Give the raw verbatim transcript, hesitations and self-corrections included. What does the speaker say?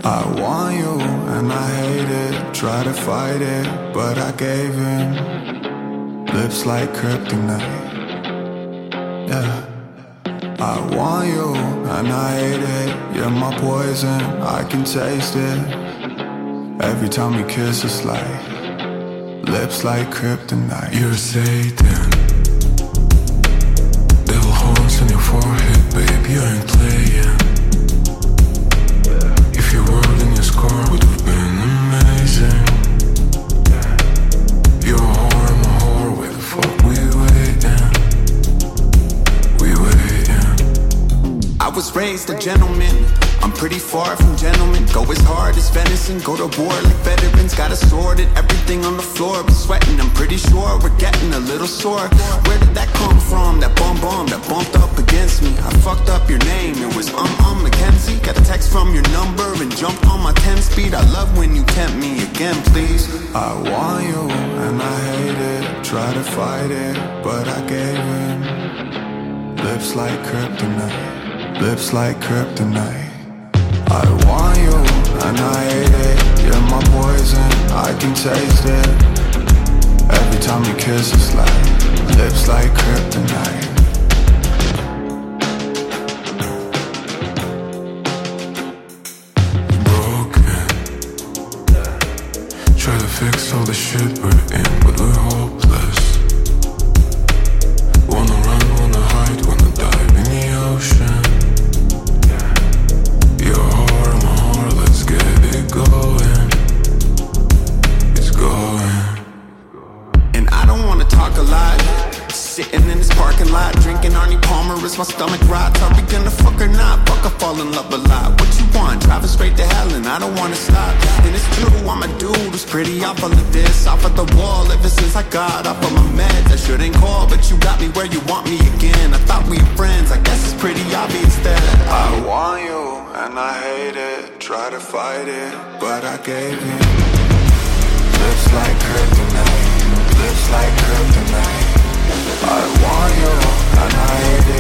I want you and I hate it. Try to fight it, but I gave in. Lips like kryptonite. Yeah. I want you and I hate it. You're my poison, I can taste it. Every time we kiss it's like lips like kryptonite. You're Satan. Devil horns on your forehead, babe, you ain't playing. If your world and your scar would have been amazing. You're a whore, I'm a whore, where the fuck we waiting? We waiting. I was raised a gentleman, I'm pretty far from gentlemen. Go as hard as venison, go to war like veterans. Got us sorted, everything on the floor. Been sweating, I'm pretty sure we're getting a little sore. Where did that come from? That bomb bomb that bumped up against me. I fucked up your name, it was um um Mackenzie. Got a text from your number and jumped on my ten speed. I love when you tempt me again, please. I want you and I hate it. Try to fight it, but I gave in. Lips like kryptonite. Lips like kryptonite. I want you and I hate it. You're my poison, I can taste it. Every time you kiss it's like lips like kryptonite. Broken. Try to fix all the shit we're in, but we're hopeless. Wanna run, wanna hide, wanna dive in the ocean. You're a whore, I'm a whore, let's get it going. It's going. And I don't wanna talk a lot. Sitting in this parking lot, drinking Arnie Palmer as my stomach rots. Are we gonna fuck or not? Fuck, I fall in love a lot. What you want? Driving straight to hell and I don't wanna stop. And it's true, I'm a dude who's pretty off all of this. Off of the wall ever since I got off of my meds. I shouldn't call, but you got me where you want me again. I thought we were friends, I guess it's pretty obvious that I want you and I hate it. Try to fight it, but I gave in. Lips like kryptonite. Lips like kryptonite. I want you and I hate it.